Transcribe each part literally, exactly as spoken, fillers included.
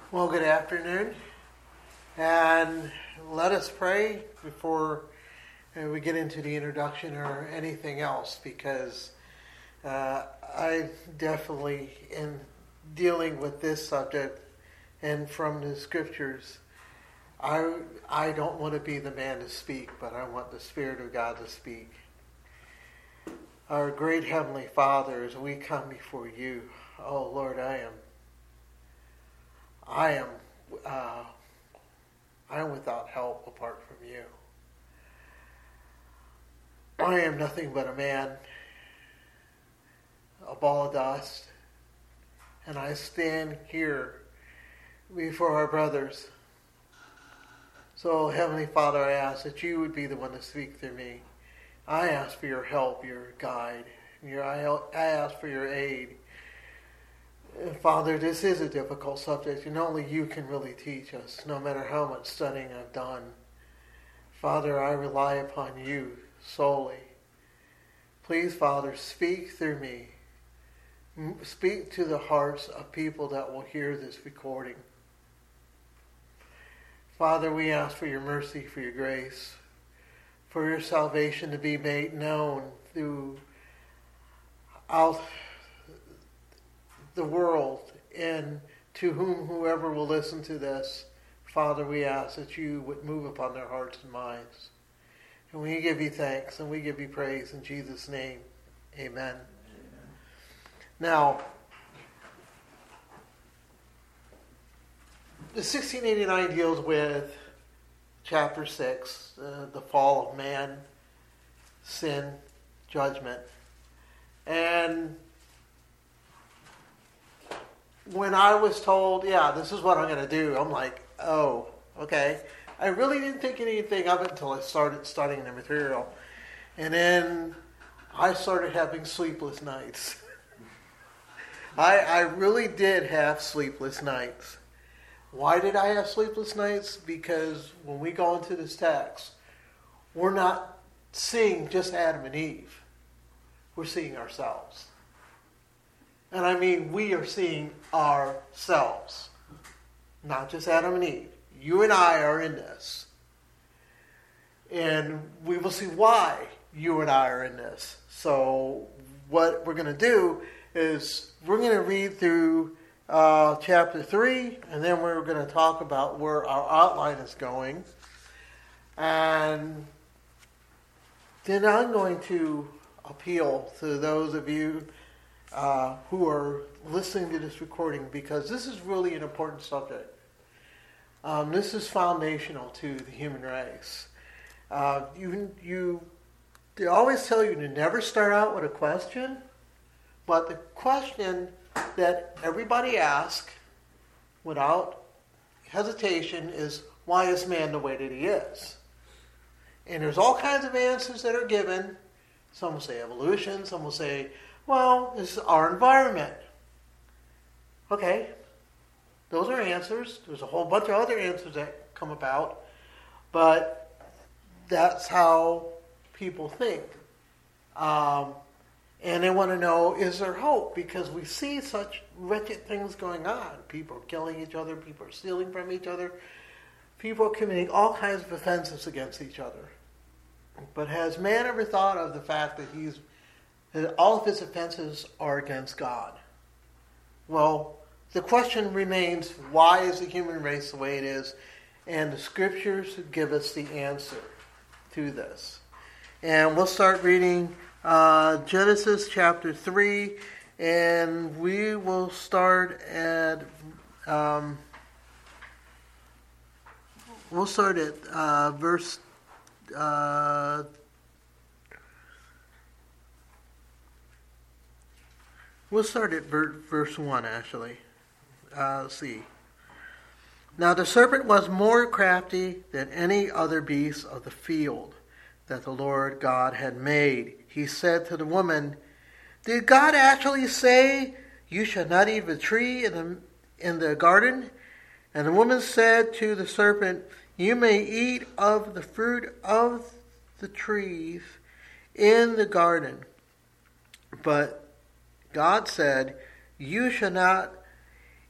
Well, good afternoon, and let us pray before uh, we get into the introduction or anything else, because uh, I definitely, in dealing with this subject and from the scriptures, I I don't want to be the man to speak, but I want the Spirit of God to speak. Our great Heavenly Father, as we come before you, oh Lord, I am I am uh, I am without help apart from you. I am nothing but a man, a ball of dust, and I stand here before our brothers. So, Heavenly Father, I ask that you would be the one to speak through me. I ask for your help, your guide. Your, I, I ask for your aid. Father, this is a difficult subject, and only you can really teach us, no matter how much studying I've done. Father, I rely upon you solely. Please, Father, speak through me. Speak to the hearts of people that will hear this recording. Father, we ask for your mercy, for your grace, for your salvation to be made known throughout the world, and to whom whoever will listen to this, Father, we ask that you would move upon their hearts and minds. And we give you thanks and we give you praise in Jesus' name. Amen. Amen. Now, the sixteen eighty-nine deals with chapter six, uh, the fall of man, sin, judgment. And when I was told, yeah, this is what I'm going to do, I'm like, oh, okay. I really didn't think anything of it until I started studying the material. And then I started having sleepless nights. I, I really did have sleepless nights. Why did I have sleepless nights? Because when we go into this text, we're not seeing just Adam and Eve. We're seeing ourselves. And I mean, we are seeing ourselves. Not just Adam and Eve. You and I are in this. And we will see why you and I are in this. So what we're going to do is we're going to read through uh, chapter three, and then we're going to talk about where our outline is going. And then I'm going to appeal to those of you Uh, who are listening to this recording, because this is really an important subject. Um, this is foundational to the human race. Uh, you, you, they always tell you to never start out with a question, but the question that everybody asks without hesitation is, why is man the way that he is? And there's all kinds of answers that are given. Some will say evolution, some will say, well, it's our environment. Okay, those are answers. There's a whole bunch of other answers that come about, but that's how people think. Um, and they want to know, is there hope? Because we see such wretched things going on. People are killing each other. People are stealing from each other. People are committing all kinds of offenses against each other. But has man ever thought of the fact that he's that all of his offenses are against God? Well, the question remains, why is the human race the way it is? And the scriptures give us the answer to this. And we'll start reading uh, Genesis chapter three, and we will start at um, we'll start at uh, verse uh, We'll start at verse one, actually. Uh, let's see. Now the serpent was more crafty than any other beast of the field that the Lord God had made. He said to the woman, did God actually say, you shall not eat of the tree in the, in the garden? And the woman said to the serpent, you may eat of the fruit of the trees in the garden, but God said, you shall not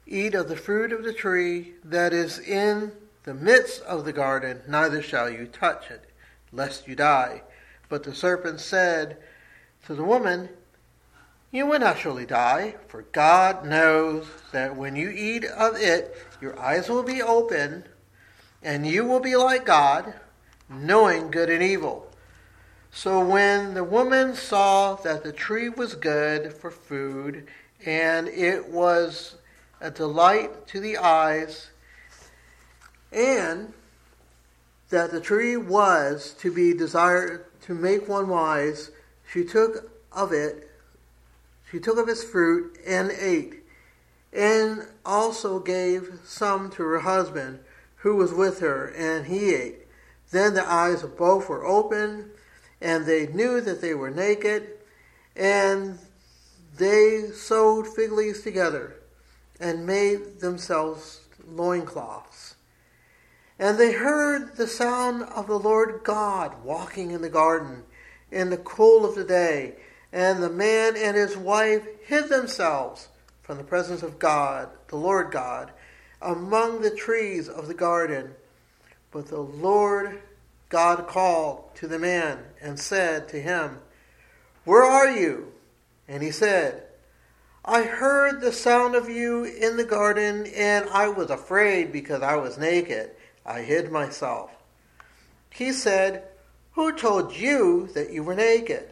eat of the fruit of the tree that is in the midst of the garden, neither shall you touch it, lest you die. But the serpent said to the woman, you will not surely die, for God knows that when you eat of it, your eyes will be open, and you will be like God, knowing good and evil. So when the woman saw that the tree was good for food, and it was a delight to the eyes, and that the tree was to be desired to make one wise, she took of it, she took of its fruit and ate, and also gave some to her husband who was with her, and he ate. Then the eyes of both were opened, and they knew that they were naked, and they sewed fig leaves together and made themselves loincloths. And they heard the sound of the Lord God walking in the garden in the cool of the day, and the man and his wife hid themselves from the presence of God, the Lord God, among the trees of the garden. But the Lord God called to the man and said to him, where are you? And he said, I heard the sound of you in the garden, and I was afraid because I was naked. I hid myself. He said, who told you that you were naked?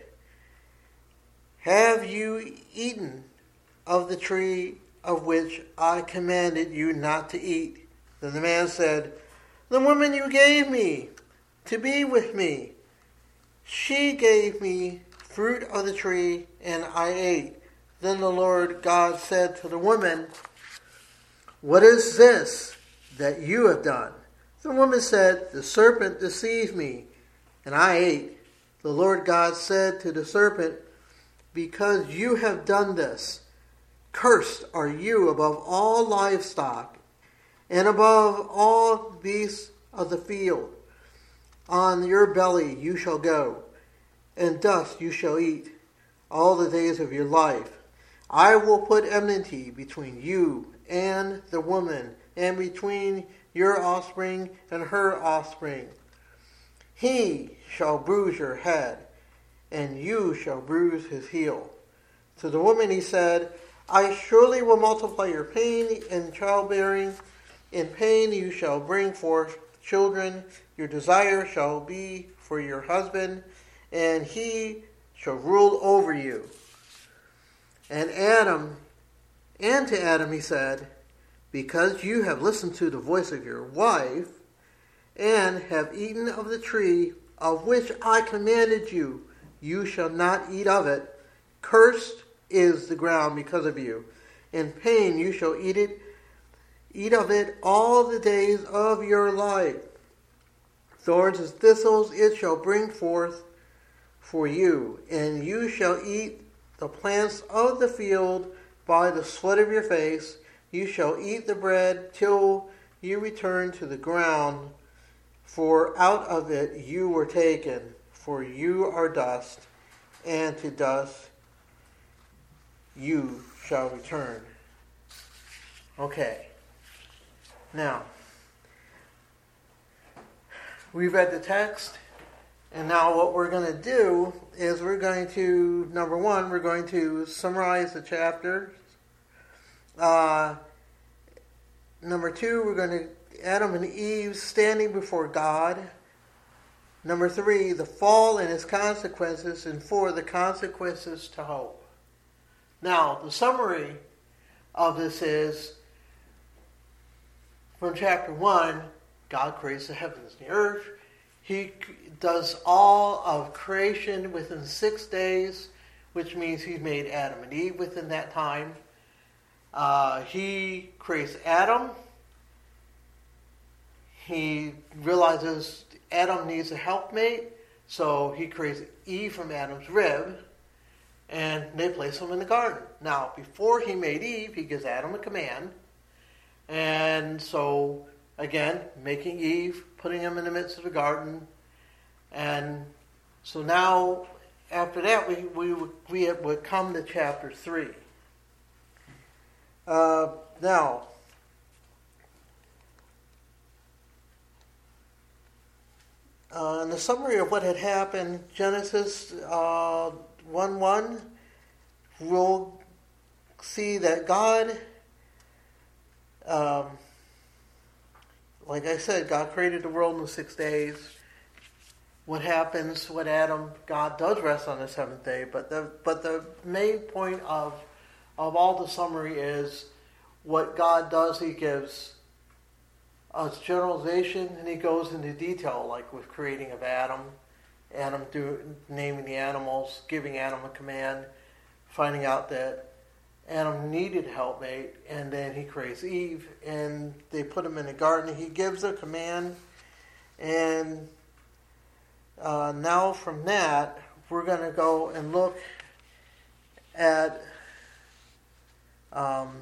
Have you eaten of the tree of which I commanded you not to eat? Then the man said, the woman you gave me to be with me, she gave me fruit of the tree, and I ate. Then the Lord God said to the woman, what is this that you have done? The woman said, the serpent deceived me, and I ate. The Lord God said to the serpent, because you have done this, cursed are you above all livestock, and above all beasts of the field. On your belly you shall go, and dust you shall eat all the days of your life. I will put enmity between you and the woman, and between your offspring and her offspring. He shall bruise your head, and you shall bruise his heel. To the woman he said, I surely will multiply your pain in childbearing. In pain you shall bring forth children. Your desire shall be for your husband, and he shall rule over you. And Adam, and to Adam he said, because you have listened to the voice of your wife, and have eaten of the tree of which I commanded you, you shall not eat of it. Cursed is the ground because of you. In pain you shall eat it, eat of it all the days of your life. Thorns and thistles it shall bring forth for you, and you shall eat the plants of the field by the sweat of your face. You shall eat the bread till you return to the ground, for out of it you were taken, for you are dust, and to dust you shall return. Okay. Now, we read the text, and now what we're going to do is we're going to, number one, we're going to summarize the chapter. Uh, number two, we're going to Adam and Eve standing before God. Number three, the fall and its consequences. And four, the consequences to hope. Now, the summary of this is, from chapter one, God creates the heavens and the earth. He does all of creation within six days, which means He made Adam and Eve within that time. Uh, he creates Adam. He realizes Adam needs a helpmate, so he creates Eve from Adam's rib, and they place them in the garden. Now, before he made Eve, he gives Adam a command, and so, again, making Eve, putting him in the midst of the garden, and so now, after that, we we we would come to chapter three. Uh, now, uh, in the summary of what had happened, Genesis uh, one one, we'll see that God, um, like I said, God created the world in six days. What happens with Adam? God does rest on the seventh day, but the but the main point of of all the summary is what God does. He gives us generalization, and he goes into detail, like with creating of Adam, Adam do, naming the animals, giving Adam a command, finding out that Adam needed helpmate, and then he creates Eve, and they put him in the garden. He gives a command, and uh, now from that, we're going to go and look at um,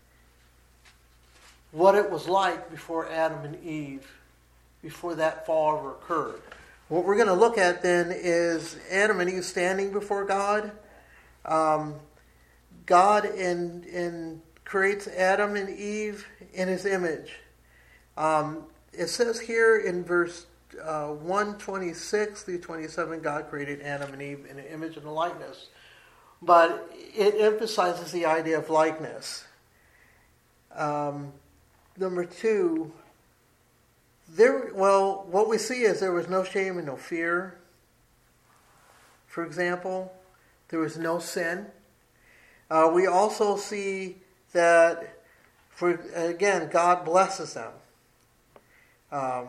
what it was like before Adam and Eve, before that fall ever occurred. What we're going to look at then is Adam and Eve standing before God. Um, God in, in creates Adam and Eve in his image. Um, it says here in verse uh, one twenty-six through twenty-seven, God created Adam and Eve in an image and a likeness. But it emphasizes the idea of likeness. Um, number two, there. Well, what we see is there was no shame and no fear. For example, there was no sin. Uh, we also see that, for again, God blesses them. Um,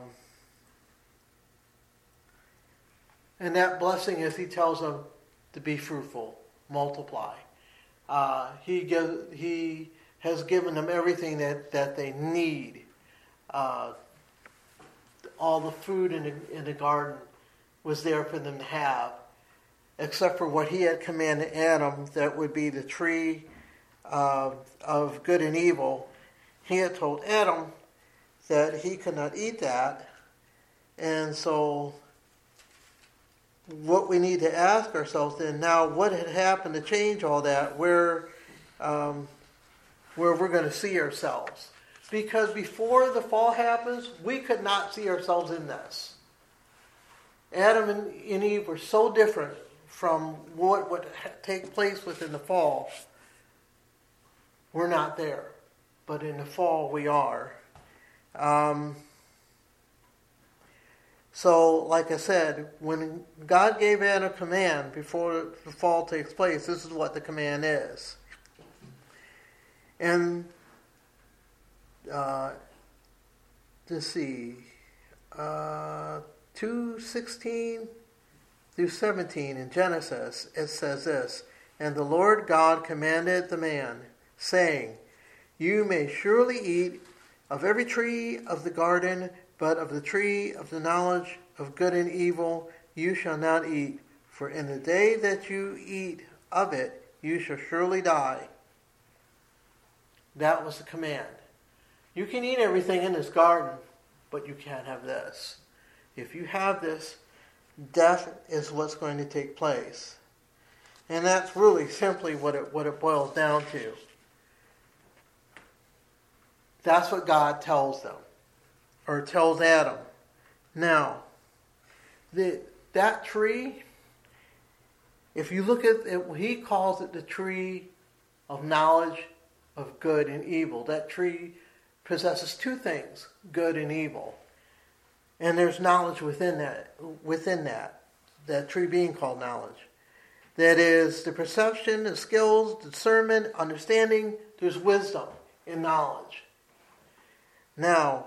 and that blessing is he tells them to be fruitful, multiply. Uh, he gives, he has given them everything that, that they need. Uh, all the food in the, in the garden was there for them to have, except for what he had commanded Adam, that would be the tree uh, of good and evil. He had told Adam that he could not eat that. And so what we need to ask ourselves then, now what had happened to change all that, where, um, where we're going to see ourselves. Because before the fall happens, we could not see ourselves in this. Adam and Eve were so different from what would take place within the fall. We're not there. But in the fall, we are. Um, so, like I said, when God gave Adam a command before the fall takes place, this is what the command is. And, uh, let's see, uh, two sixteen through seventeen in Genesis, it says this, "And the Lord God commanded the man, saying, You may surely eat of every tree of the garden, but of the tree of the knowledge of good and evil you shall not eat, for in the day that you eat of it, you shall surely die." That was the command. You can eat everything in this garden, but you can't have this. If you have this, death is what's going to take place. And that's really simply what it what it boils down to. That's what God tells them, or tells Adam. Now, the, that tree, if you look at it, he calls it the tree of knowledge of good and evil. That tree possesses two things, good and evil. And there's knowledge within that, within that, that tree being called knowledge. That is the perception, the skills, discernment, understanding. There's wisdom in knowledge. Now,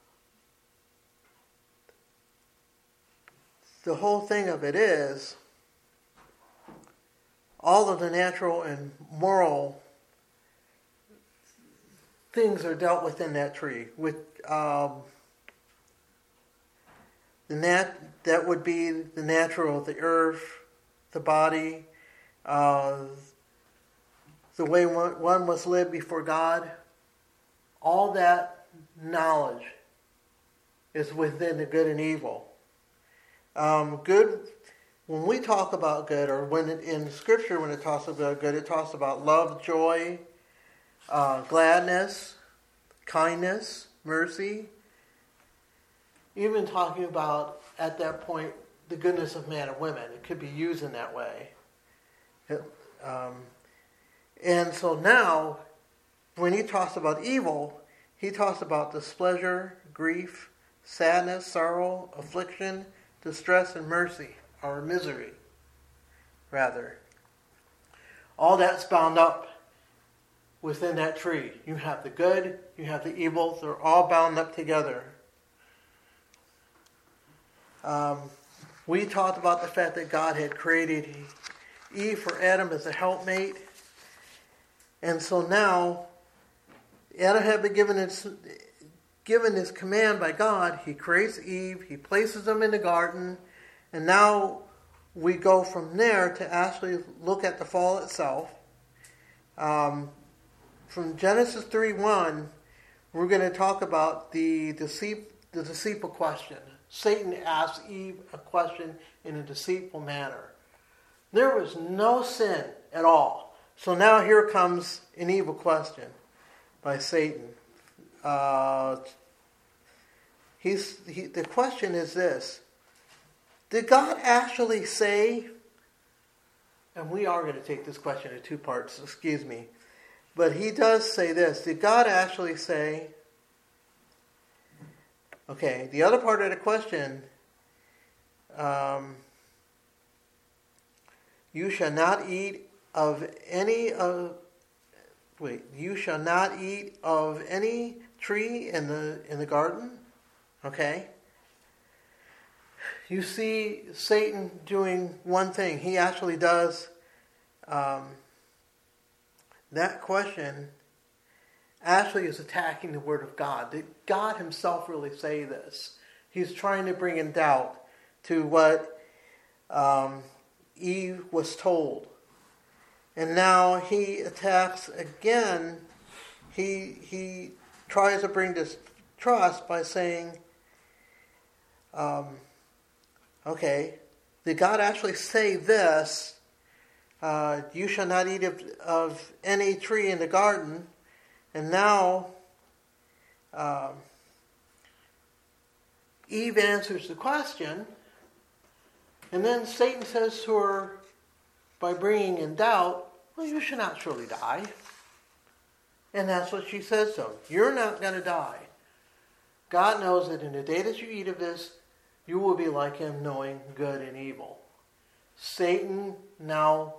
the whole thing of it is, all of the natural and moral things are dealt with in that tree. With um, the nat that would be the natural, the earth, the body, uh, the way one, one must live before God. All that knowledge is within the good and evil. Um, good, when we talk about good, or when it, in Scripture when it talks about good, it talks about love, joy, uh, gladness, kindness, mercy. Even talking about, at that point, the goodness of man and women. It could be used in that way. It, um, and so now, when he talks about evil, he talks about displeasure, grief, sadness, sorrow, affliction, distress, and mercy, or misery, rather. All that's bound up within that tree. You have the good, you have the evil, they're all bound up together. Um, we talked about the fact that God had created Eve for Adam as a helpmate. And so now, Adam had been given his, given his command by God. He creates Eve, he places them in the garden, and now we go from there to actually look at the fall itself. Um, from Genesis three one, we're going to talk about the, deceit, the deceitful question. Satan asked Eve a question in a deceitful manner. There was no sin at all. So now here comes an evil question by Satan. Uh, he's he, the question is this. Did God actually say, and we are going to take this question in two parts, excuse me, but he does say this. Did God actually say, okay, the other part of the question, um, you shall not eat of any of, wait, you shall not eat of any tree in the in the garden, okay? You see Satan doing one thing. He actually does um, that question actually is attacking the Word of God. Did God himself really say this? He's trying to bring in doubt to what um, Eve was told. And now he attacks again. He, he tries to bring this trust by saying, um, okay, did God actually say this? Uh, you shall not eat of, of any tree in the garden. And now, um, Eve answers the question, and then Satan says to her, by bringing in doubt, well, you shall not surely die. And that's what she says to him. You're not going to die. God knows that in the day that you eat of this, you will be like him, knowing good and evil. Satan now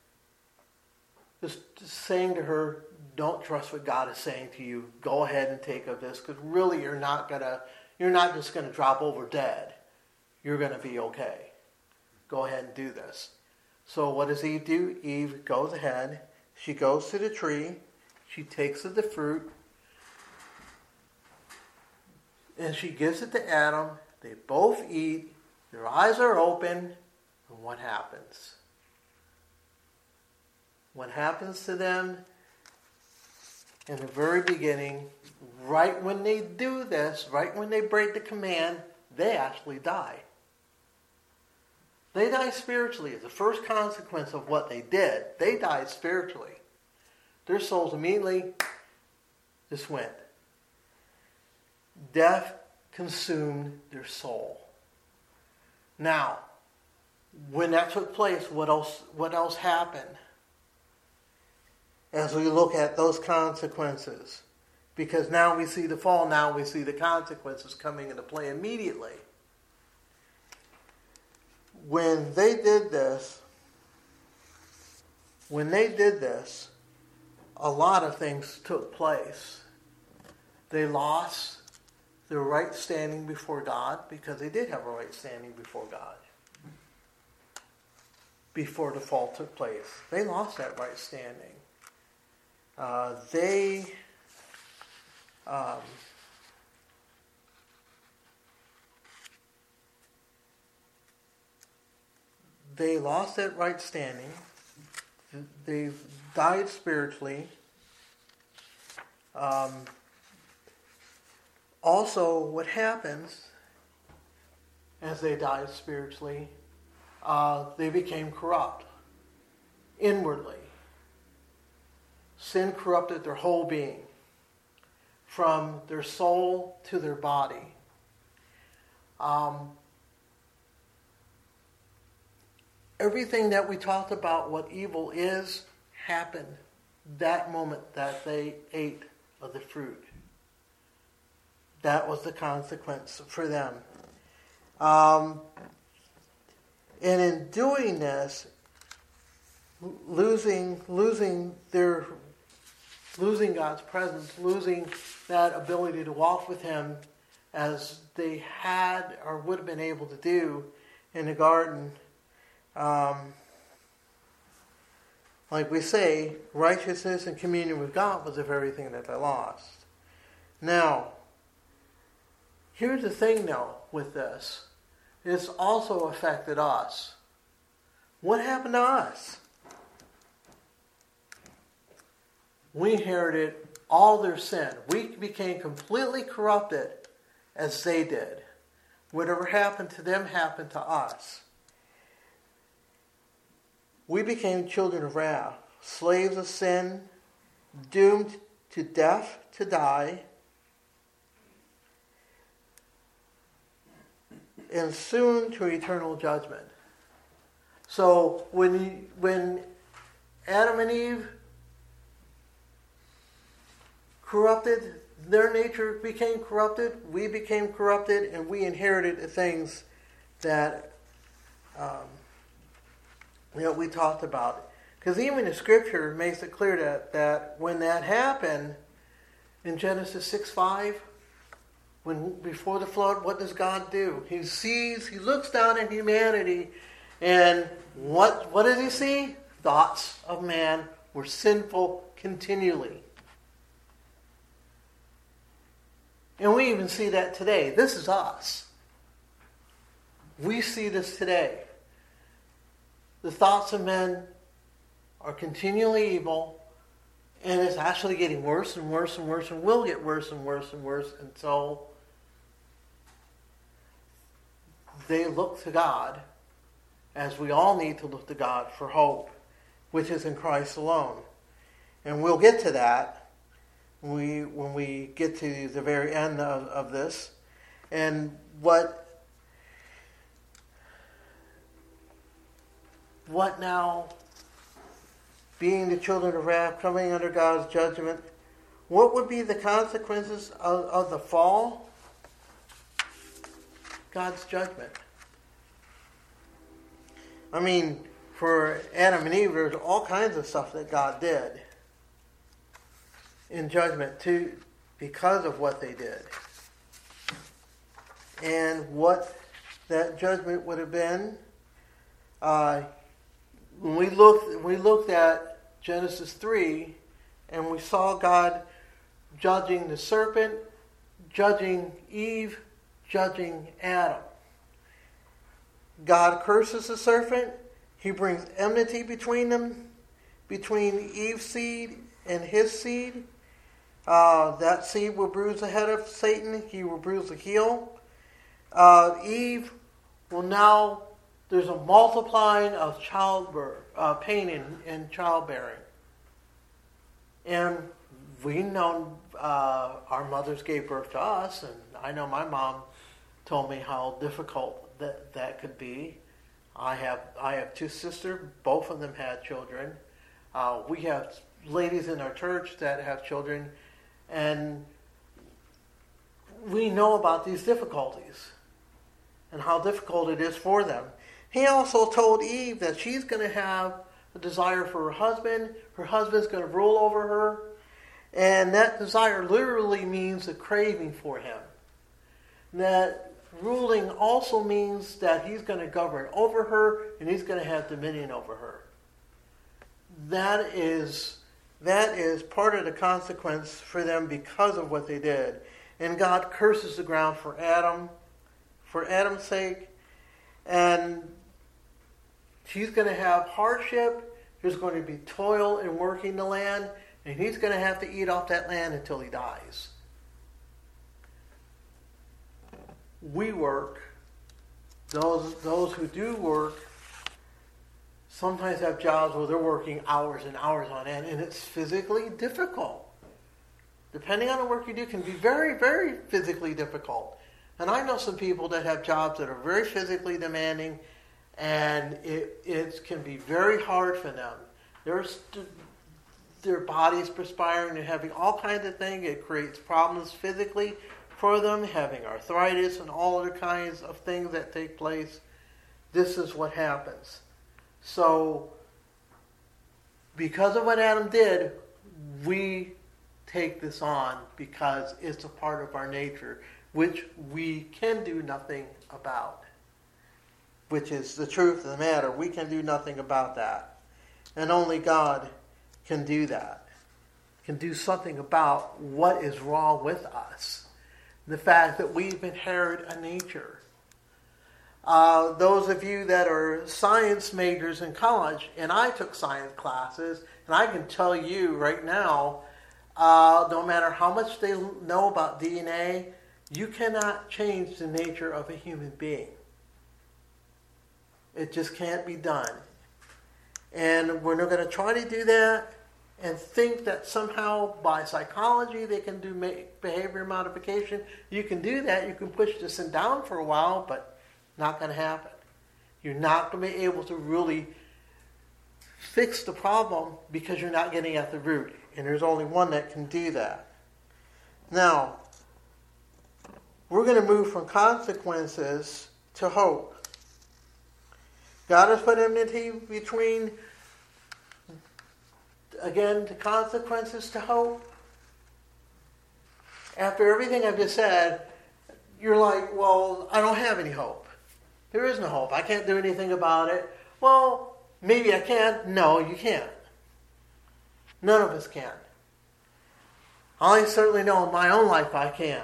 is saying to her, don't trust what God is saying to you. Go ahead and take of this, because really you're not gonna, you're not just gonna drop over dead. You're gonna be okay. Go ahead and do this. So what does Eve do? Eve goes ahead. She goes to the tree. She takes of the fruit, and she gives it to Adam. They both eat. Their eyes are open. And what happens? What happens to them? In the very beginning, right when they do this, right when they break the command, they actually die. They die spiritually. As the first consequence of what they did, they died spiritually. Their souls immediately just went. Death consumed their soul. Now, when that took place, what else, what else happened? As we look at those consequences. Because now we see the fall, now we see the consequences coming into play immediately. When they did this, when they did this, a lot of things took place. They lost their right standing before God, because they did have a right standing before God before the fall took place. They lost that right standing. Uh, they um, they lost that right standing. They died spiritually. Um, also, what happens as they died spiritually, uh, they became corrupt inwardly. sin corrupted their whole being, from their soul to their body. Um, everything that we talked about, what evil is, happened that moment that they ate of the fruit. That was the consequence for them. Um, and in doing this, losing losing their losing God's presence, losing that ability to walk with Him as they had or would have been able to do in the garden. Um, like we say, righteousness and communion with God was the very thing that they lost. Now, here's the thing though with this. It's also affected us. What happened to us? We inherited all their sin. We became completely corrupted as they did. Whatever happened to them happened to us. We became children of wrath, slaves of sin, doomed to death, to die, and soon to eternal judgment. So when when Adam and Eve corrupted, their nature became corrupted, we became corrupted, and we inherited the things that um, you know, we talked about. Because even the Scripture makes it clear that, that when that happened, in Genesis six five, when before the flood, what does God do? He sees, He looks down at humanity, and what what does He see? Thoughts of man were sinful continually. And we even see that today. This is us. We see this today. The thoughts of men are continually evil, and it's actually getting worse and worse and worse, and will get worse and worse and worse until they look to God, as we all need to look to God for hope, which is in Christ alone. And we'll get to that when we, when we get to the very end of, of this. And what what now, being the children of wrath, coming under God's judgment, what would be the consequences of, of the fall? God's judgment. I mean, for Adam and Eve, there's all kinds of stuff that God did in judgment to because of what they did. And what that judgment would have been, uh, when we looked, we looked at Genesis three, and we saw God judging the serpent, judging Eve, judging Adam. God curses the serpent. He brings enmity between them, between Eve's seed and his seed. Uh, that seed will bruise the head of Satan. He will bruise the heel. Uh, Eve will now, there's a multiplying of childbirth, uh, pain in, in childbearing. And we know uh, our mothers gave birth to us, and I know my mom told me how difficult that, that could be. I have I have two sisters. Both of them had children. Uh, we have ladies in our church that have children, and we know about these difficulties and how difficult it is for them. He also told Eve that she's going to have a desire for her husband. Her husband's going to rule over her. And that desire literally means a craving for him. That ruling also means that he's going to govern over her and he's going to have dominion over her. That is, that is part of the consequence for them because of what they did. And God curses the ground for Adam, for Adam's sake. And he's going to have hardship. There's going to be toil in working the land. And he's going to have to eat off that land until he dies. We work. Those, those who do work sometimes have jobs where they're working hours and hours on end, and it's physically difficult. Depending on the work you do, can be very, very physically difficult. And I know some people that have jobs that are very physically demanding, and it, it can be very hard for them. There's, their body's perspiring, they're having all kinds of things. It creates problems physically for them, having arthritis and all other kinds of things that take place. This is what happens. So, because of what Adam did, we take this on because it's a part of our nature, which we can do nothing about. Which is the truth of the matter. We can do nothing about that. And only God can do that. Can do something about what is wrong with us. The fact that we've inherited a nature. Uh, those of you that are science majors in college, and I took science classes, and I can tell you right now, uh, no matter how much they know about D N A, you cannot change the nature of a human being. It just can't be done. And we're not going to try to do that and think that somehow by psychology they can do behavior modification. You can do that. You can push this thing down for a while, but not going to happen. You're not going to be able to really fix the problem because you're not getting at the root. And there's only one that can do that. Now, we're going to move from consequences to hope. God has put enmity between, again, the consequences to hope. After everything I've just said, you're like, well, I don't have any hope. There is no hope. I can't do anything about it. Well, maybe I can. No, you can't. None of us can. I certainly know in my own life I can't.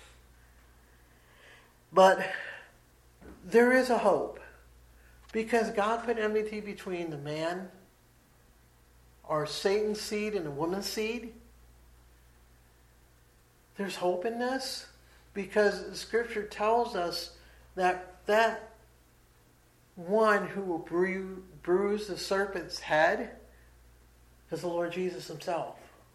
But there is a hope. Because God put enmity between the man, or Satan's seed, and the woman's seed. There's hope in this. Because the Scripture tells us that that one who will bru- bruise the serpent's head is the Lord Jesus himself.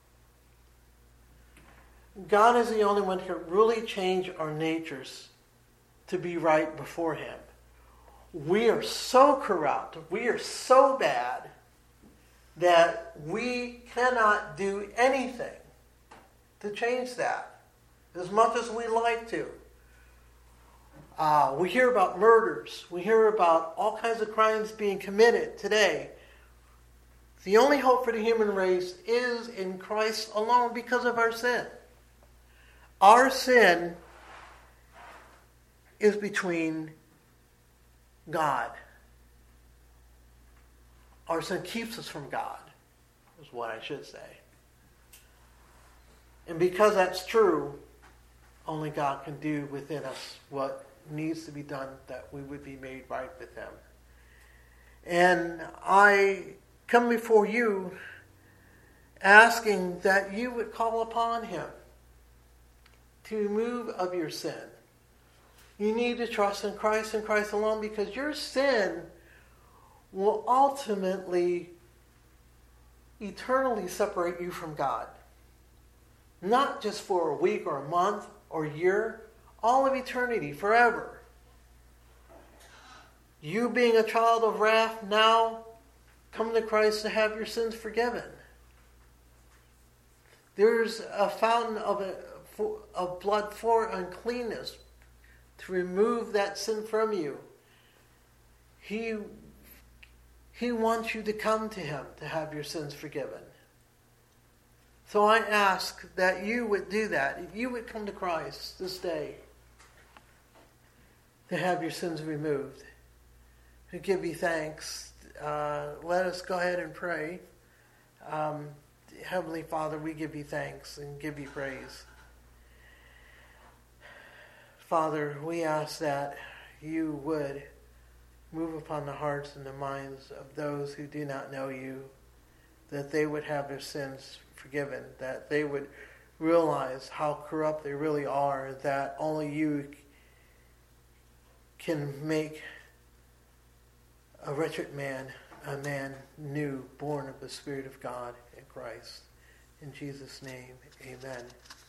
God is the only one who can really change our natures to be right before him. We are so corrupt, we are so bad, that we cannot do anything to change that, as much as we like to. Uh, we hear about murders. We hear about all kinds of crimes being committed today. The only hope for the human race is in Christ alone because of our sin. Our sin is between God. Our sin keeps us from God, is what I should say. And because that's true, only God can do within us what needs to be done that we would be made right with him. And I come before you asking that you would call upon him to remove of your sin. You need to trust in Christ and Christ alone, because your sin will ultimately, eternally separate you from God. Not just for a week or a month or a year, all of eternity, forever. You being a child of wrath now, come to Christ to have your sins forgiven. There's a fountain of, a, of blood for uncleanness to remove that sin from you. He, he wants you to come to him to have your sins forgiven. So I ask that you would do that. If you would come to Christ this day to have your sins removed, to give you thanks. Uh, let us go ahead and pray. Um, Heavenly Father, we give you thanks and give you praise. Father, we ask that you would move upon the hearts and the minds of those who do not know you, that they would have their sins forgiven, that they would realize how corrupt they really are, that only you can make a wretched man a man new, born of the Spirit of God in Christ. In Jesus' name, amen.